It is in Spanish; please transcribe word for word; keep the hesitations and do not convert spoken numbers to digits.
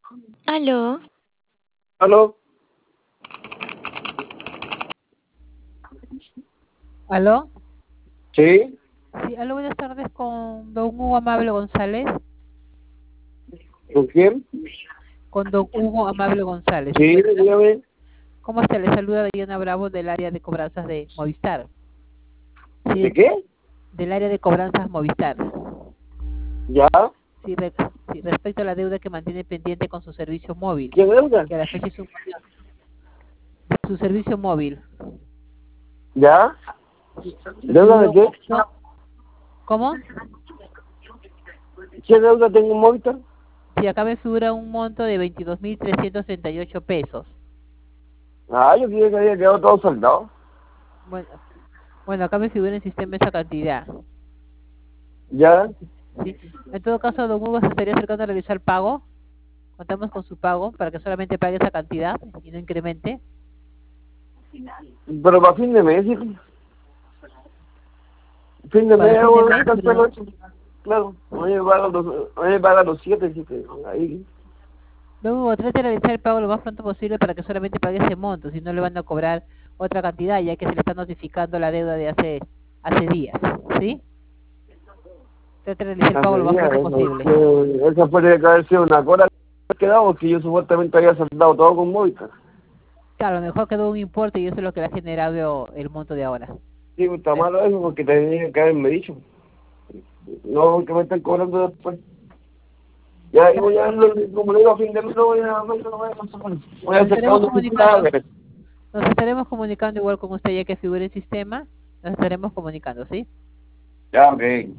Aló, ¿Aló? ¿Aló? ¿Sí? Sí, aló, buenas tardes con don Hugo Amable González. ¿Con quién? Con don Hugo Amable González. Sí, dígame. ¿Cómo está? Le saluda Diana Bravo del área de cobranzas de Movistar. Sí, ¿De qué? del área de cobranzas Movistar. ¿Ya? Sí, re- sí, respecto a la deuda que mantiene pendiente con su servicio móvil, ¿Qué deuda? que a la fecha es su, su servicio móvil. ¿Ya? Sí, ¿Deuda recibió de un qué? monto- ¿Cómo? ¿Qué deuda tengo en Movistar? Sí, acá me figura un monto de veintidós mil trescientos treinta y ocho pesos. Ah, yo creía que había quedado todo saldado. Bueno, bueno, acá me figura en el sistema esa cantidad. ¿Ya? Sí. En todo caso, don Hugo se estaría acercando a realizar pago. Contamos con su pago para que solamente pague esa cantidad y no incremente. Pero para fin de mes, hijo. Fin de Para mes, fin de hago mes, cancelo pero, eso. Claro, hoy me pagan los, hoy me pagan los siete, así que ahí. don Hugo, trate de realizar el pago lo más pronto posible para que solamente pague ese monto, si no le van a cobrar otra cantidad, ya que se le está notificando la deuda de hace, hace días. ¿Sí? Trate de realizar el pago Hace lo más días, pronto eso, posible. que esa puede que haber sido una cola que quedado, porque yo supuestamente había saldado todo con Movistar. Claro, a lo mejor quedó un importe y eso es lo que le ha generado el monto de ahora. Sí, pues, está malo eso porque tenía que haberme dicho. No, que me están cobrando después. Ya, y voy a, como le digo, a fin de mes no voy a, no no voy a pasar. Voy a Nos acercar estaremos una oficina a comunicando. ver. Nos estaremos comunicando igual con usted ya que figure el sistema. Nos estaremos comunicando, ¿sí? Ya, ok.